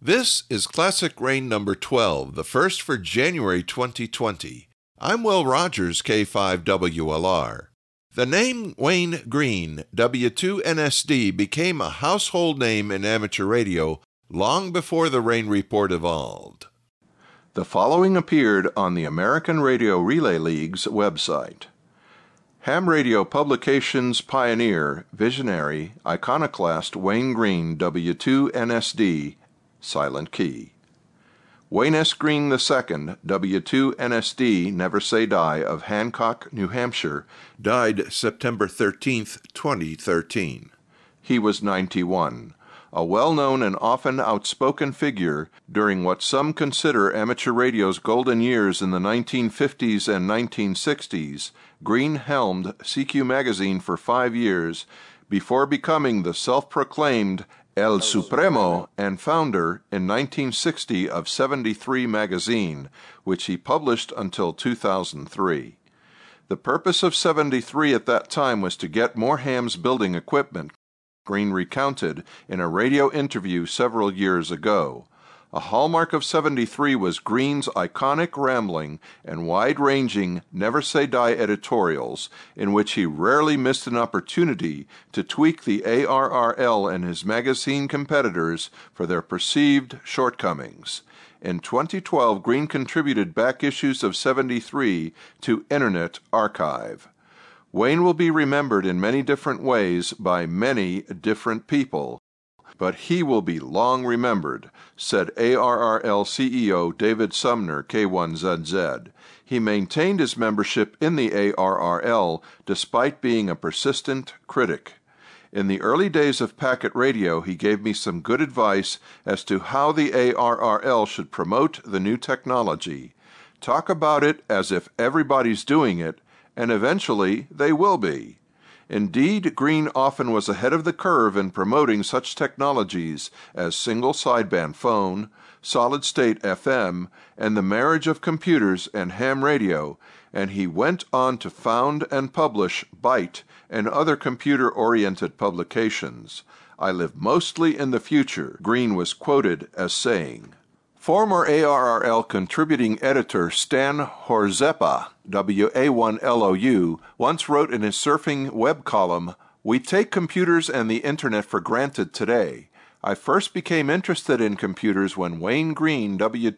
This is Classic Rain number 12, the first for January 2020. I'm Will Rogers, K5WLR. The name Wayne Green, W2NSD, became a household name in amateur radio long before the Rain Report evolved. The following appeared on the American Radio Relay League's website. Ham radio publications pioneer, visionary, iconoclast Wayne Green, W2NSD, silent key. Wayne S. Green II, W2NSD, Never Say Die, of Hancock, New Hampshire, died September 13, 2013. He was 91, a well-known and often outspoken figure during what some consider amateur radio's golden years in the 1950s and 1960s. Green helmed CQ magazine for 5 years before becoming the self-proclaimed El Supremo and founder in 1960 of 73 magazine, which he published until 2003. The purpose of 73 at that time was to get more hams building equipment, Green recounted in a radio interview several years ago. A hallmark of 73 was Green's iconic rambling and wide-ranging Never Say Die editorials, in which he rarely missed an opportunity to tweak the ARRL and his magazine competitors for their perceived shortcomings. In 2012, Green contributed back issues of 73 to Internet Archive. Wayne will be remembered in many different ways by many different people, but he will be long remembered, said ARRL CEO David Sumner, K1ZZ. He maintained his membership in the ARRL despite being a persistent critic. In the early days of Packet Radio, he gave me some good advice as to how the ARRL should promote the new technology. Talk about it as if everybody's doing it, and eventually they will be. Indeed, Green often was ahead of the curve in promoting such technologies as single sideband phone, solid-state FM, and the marriage of computers and ham radio, and he went on to found and publish Byte and other computer-oriented publications. I live mostly in the future, Green was quoted as saying. Former ARRL contributing editor Stan Horzepa, WA1LOU, once wrote in his surfing web column, "We take computers and the Internet for granted today. I first became interested in computers when Wayne Green,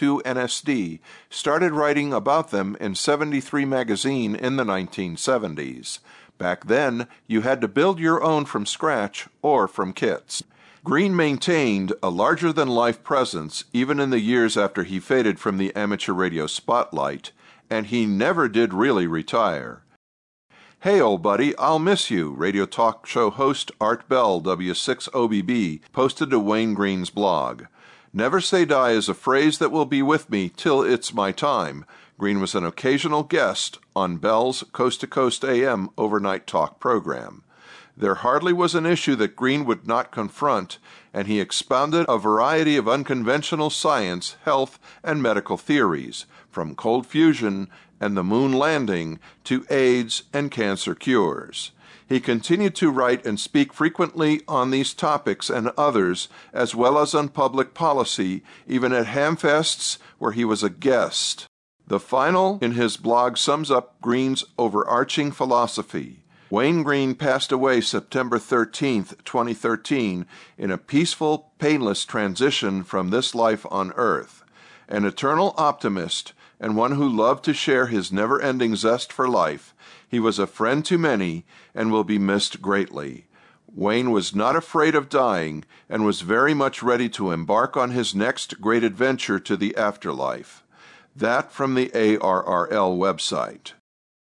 W2NSD, started writing about them in 73 magazine in the 1970s. Back then, you had to build your own from scratch or from kits." Green maintained a larger-than-life presence even in the years after he faded from the amateur radio spotlight, and he never did really retire. "Hey, old buddy, I'll miss you," radio talk show host Art Bell, W6OBB, posted to Wayne Green's blog. "Never say die is a phrase that will be with me till it's my time." Green was an occasional guest on Bell's Coast to Coast AM overnight talk program. There hardly was an issue that Green would not confront, and he expounded a variety of unconventional science, health, and medical theories, from cold fusion and the moon landing to AIDS and cancer cures. He continued to write and speak frequently on these topics and others, as well as on public policy, even at Hamfests, where he was a guest. The final in his blog sums up Green's overarching philosophy. Wayne Green passed away September 13, 2013, in a peaceful, painless transition from this life on Earth. An eternal optimist and one who loved to share his never-ending zest for life, he was a friend to many and will be missed greatly. Wayne was not afraid of dying and was very much ready to embark on his next great adventure to the afterlife. That from the ARRL website.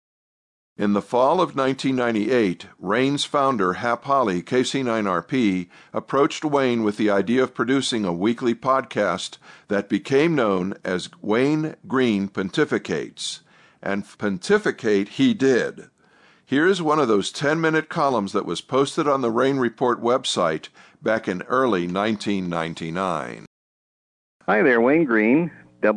In the fall of 1998, Rain's founder, Hap Holly, KC9RP, approached Wayne with the idea of producing a weekly podcast that became known as Wayne Green Pontificates. And pontificate he did. Here's one of those 10-minute columns that was posted on the Rain Report website back in early 1999. Hi there, Wayne Green,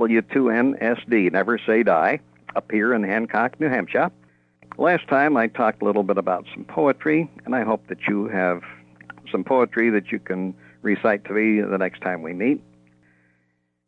W2NSD, Never Say Die, up here in Hancock, New Hampshire. Last time I talked a little bit about some poetry, and I hope that you have some poetry that you can recite to me the next time we meet.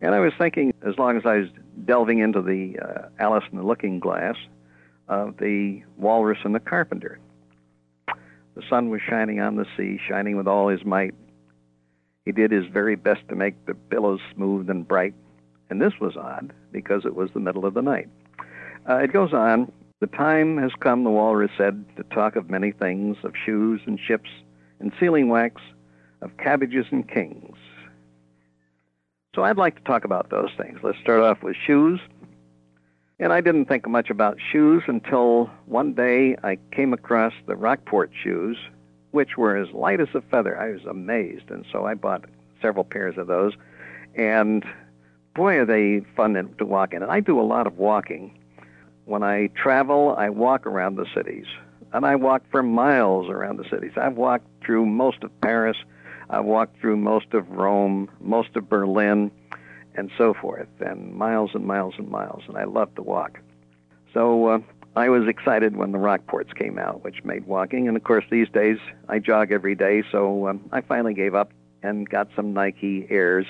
And I was thinking, as long as I was delving into the Alice in the Looking Glass, of the walrus and the carpenter. The sun was shining on the sea, shining with all his might. He did his very best to make the billows smooth and bright. And this was odd, because it was the middle of the night. It goes on. The time has come, the walrus said, to talk of many things, of shoes and ships and sealing wax, of cabbages and kings. So I'd like to talk about those things. Let's start off with shoes. And I didn't think much about shoes until one day I came across the Rockport shoes, which were as light as a feather. I was amazed, and so I bought several pairs of those. And boy, are they fun to walk in. And I do a lot of walking. When I travel, I walk around the cities, and I walk for miles around the cities. I've walked through most of Paris. I've walked through most of Rome, most of Berlin, and so forth, and miles and miles and miles, and I love to walk. So I was excited when the Rockports came out, which made walking, and of course these days I jog every day, so I finally gave up and got some Nike Airs,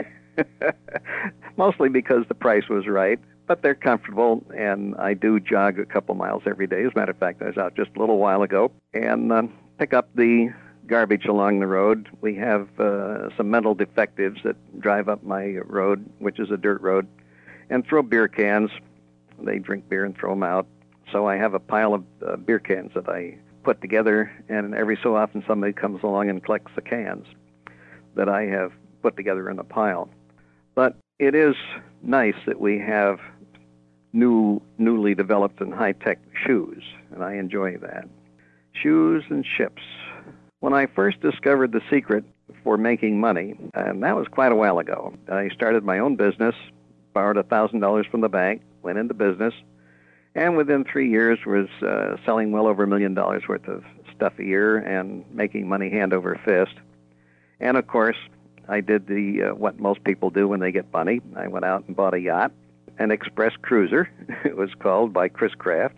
mostly because the price was right, but they're comfortable, and I do jog a couple miles every day. As a matter of fact, I was out just a little while ago, and pick up the garbage along the road. We have some mental defectives that drive up my road, which is a dirt road, and throw beer cans. They drink beer and throw them out. So I have a pile of beer cans that I put together, and every so often somebody comes along and collects the cans that I have put together in a pile. But it is nice that we have newly developed and high-tech shoes, and I enjoy that. Shoes and ships. When I first discovered the secret for making money, and that was quite a while ago, I started my own business, borrowed $1,000 from the bank, went into business, and within 3 years was selling well over $1 million worth of stuff a year and making money hand over fist. And of course, I did what most people do when they get money. I went out and bought a yacht, an Express Cruiser, it was called, by Chris Craft,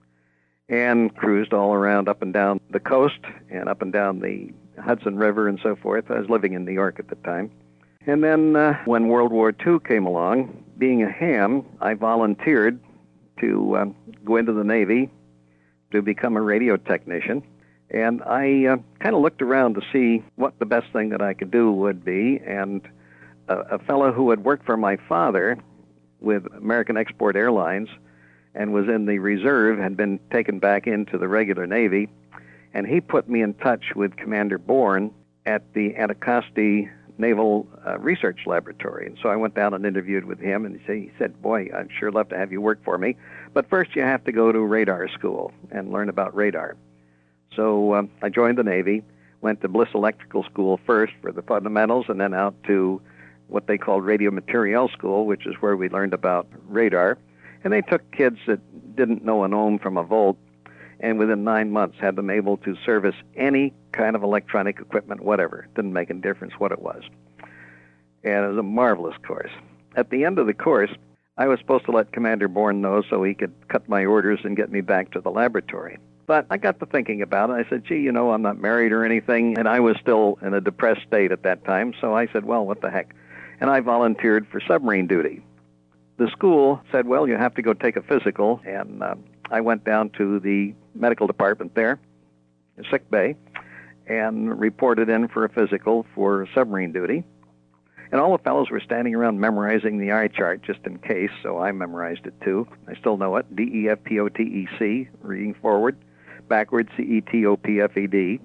and cruised all around up and down the coast and up and down the Hudson River and so forth. I was living in New York at the time. And then when World War II came along, being a ham, I volunteered to go into the Navy to become a radio technician. And I kind of looked around to see what the best thing that I could do would be. And a fellow who had worked for my father with American Export Airlines and was in the reserve, had been taken back into the regular Navy, and he put me in touch with Commander Bourne at the Anticosti Naval Research Laboratory. And so I went down and interviewed with him, and he said, boy, I'd sure love to have you work for me, but first you have to go to radar school and learn about radar. So I joined the Navy, went to Bliss Electrical School first for the fundamentals, and then out to what they called Radio Materiel School, which is where we learned about radar. And they took kids that didn't know an ohm from a volt, and within 9 months had them able to service any kind of electronic equipment, whatever. Didn't make any difference what it was. And it was a marvelous course. At the end of the course, I was supposed to let Commander Bourne know so he could cut my orders and get me back to the laboratory. But I got to thinking about it. I said, gee, I'm not married or anything, and I was still in a depressed state at that time. So I said, well, what the heck? And I volunteered for submarine duty. The school said, well, you have to go take a physical, and I went down to the medical department there, the sick bay, and reported in for a physical for submarine duty. And all the fellows were standing around memorizing the eye chart just in case, so I memorized it too. I still know it, D-E-F-P-O-T-E-C, reading forward, backward, C-E-T-O-P-F-E-D.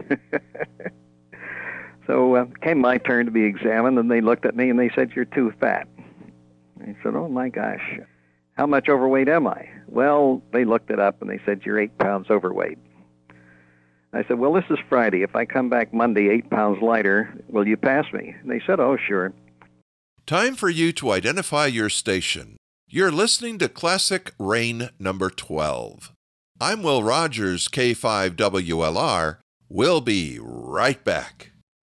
So came my turn to be examined, and they looked at me and they said, you're too fat. I said, oh, my gosh, how much overweight am I? Well, they looked it up, and they said, you're 8 pounds overweight. I said, well, this is Friday. If I come back Monday 8 pounds lighter, will you pass me? And they said, oh, sure. Time for you to identify your station. You're listening to Classic Rain number 12. I'm Will Rogers, K5WLR. We'll be right back.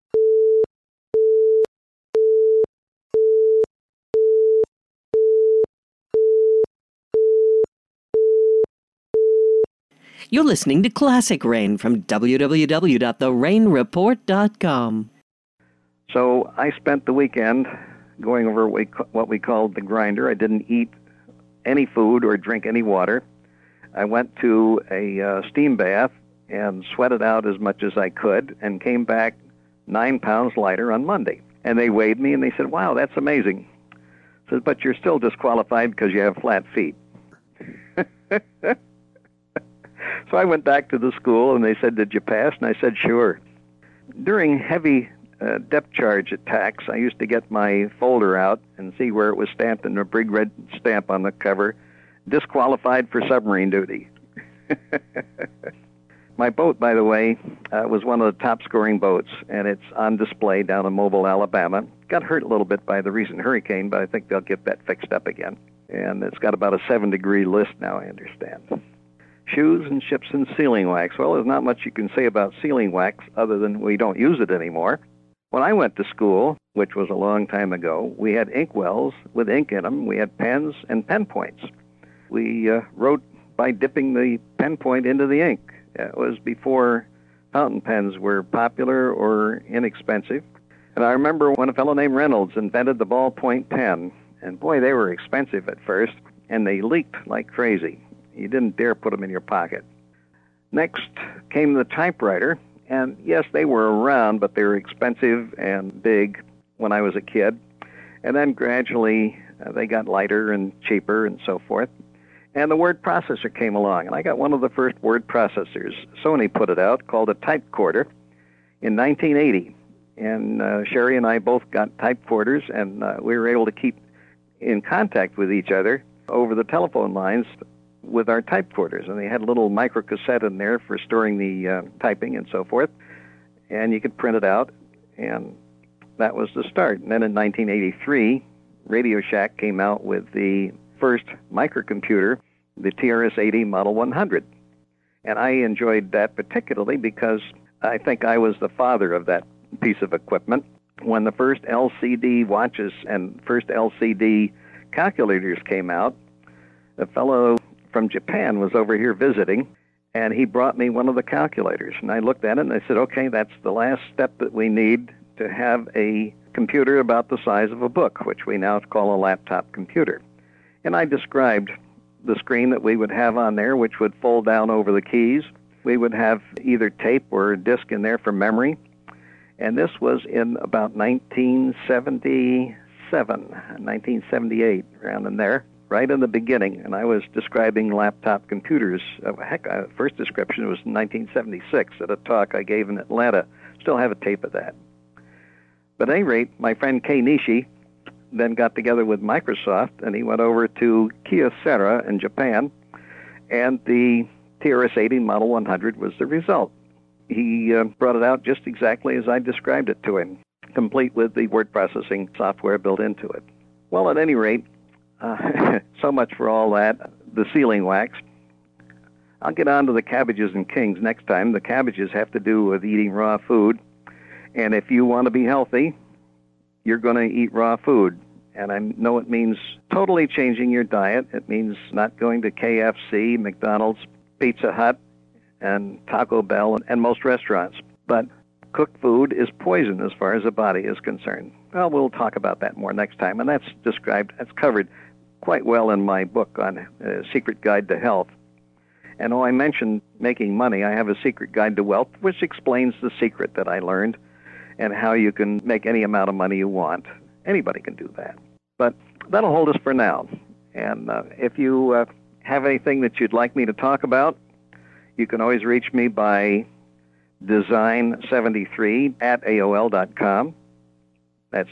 You're listening to Classic Rain from www.therainreport.com. So I spent the weekend going over what we called the grinder. I didn't eat any food or drink any water. I went to a steam bath and sweated out as much as I could and came back 9 pounds lighter on Monday. And they weighed me and they said, "Wow, that's amazing." I said, "But you're still disqualified because you have flat feet." So I went back to the school and they said, "Did you pass?" And I said, "Sure." During heavy depth charge attacks, I used to get my folder out and see where it was stamped in a big red stamp on the cover, "Disqualified for submarine duty." My boat, by the way, was one of the top-scoring boats, and it's on display down in Mobile, Alabama. Got hurt a little bit by the recent hurricane, but I think they'll get that fixed up again. And it's got about a 7-degree list now, I understand. Shoes and ships and sealing wax. Well, there's not much you can say about sealing wax other than we don't use it anymore. When I went to school, which was a long time ago, we had ink wells with ink in them. We had pens and pen points. We wrote by dipping the pen point into the ink. It was before fountain pens were popular or inexpensive. And I remember when a fellow named Reynolds invented the ballpoint pen. And boy, they were expensive at first, and they leaked like crazy. You didn't dare put them in your pocket. Next came the typewriter. And yes, they were around, but they were expensive and big when I was a kid. And then gradually they got lighter and cheaper and so forth. And the word processor came along, and I got one of the first word processors. Sony put it out, called a typecorder, in 1980. And Sherry and I both got typecorders, and we were able to keep in contact with each other over the telephone lines with our typecorders. And they had a little microcassette in there for storing the typing and so forth. And you could print it out, and that was the start. And then in 1983, Radio Shack came out with the first microcomputer, the TRS-80 Model 100. And I enjoyed that particularly because I think I was the father of that piece of equipment. When the first LCD watches and first LCD calculators came out, a fellow from Japan was over here visiting, and he brought me one of the calculators. And I looked at it and I said, "Okay, that's the last step that we need to have a computer about the size of a book," which we now call a laptop computer. And I described the screen that we would have on there, which would fold down over the keys. We would have either tape or a disk in there for memory. And this was in about 1977, 1978, around in there, right in the beginning. And I was describing laptop computers. First description was in 1976 at a talk I gave in Atlanta. Still have a tape of that. But at any rate, my friend Kei Nishi then got together with Microsoft, and he went over to Kyocera in Japan, and the TRS-80 Model 100 was the result. He brought it out just exactly as I described it to him, complete with the word processing software built into it. Well, at any rate, so much for all that, the sealing wax. I'll get on to the cabbages and kings next time. The cabbages have to do with eating raw food, and if you want to be healthy, you're going to eat raw food. And I know it means totally changing your diet. It means not going to KFC, McDonald's, Pizza Hut, and Taco Bell, and most restaurants. But cooked food is poison as far as the body is concerned. Well, we'll talk about that more next time. And that's covered quite well in my book on Secret Guide to Health. And I mentioned making money, I have a Secret Guide to Wealth, which explains the secret that I learned and how you can make any amount of money you want. Anybody can do that. But that'll hold us for now. And if you have anything that you'd like me to talk about, you can always reach me by design73@AOL.com. That's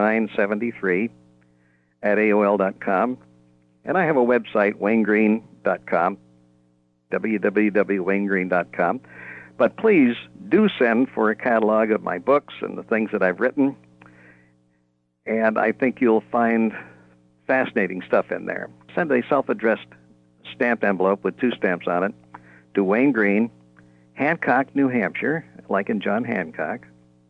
design73@AOL.com. And I have a website, WayneGreen.com, www.waynegreen.com. But please do send for a catalog of my books and the things that I've written. And I think you'll find fascinating stuff in there. Send a self-addressed stamped envelope with 2 stamps on it to Wayne Green, Hancock, New Hampshire, like in John Hancock,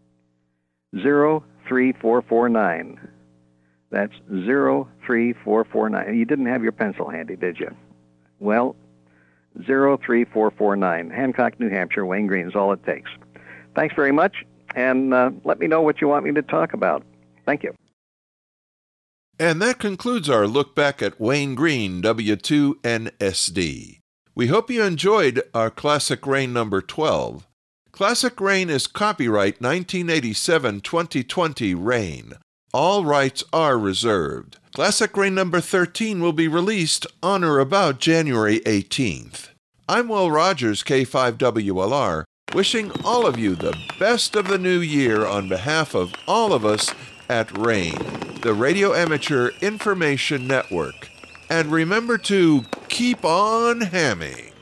03449. That's 03449. You didn't have your pencil handy, did you? Well, 03449. Hancock, New Hampshire, Wayne Green is all it takes. Thanks very much, and let me know what you want me to talk about. Thank you. And that concludes our look back at Wayne Green, W2NSD. We hope you enjoyed our Classic Rain number 12. Classic Rain is copyright 1987-2020 Rain. All rights are reserved. Classic Rain number 13 will be released on or about January 18th. I'm Will Rogers, K5WLR, wishing all of you the best of the new year on behalf of all of us at RAIN, the Radio Amateur Information Network. And remember to keep on hamming.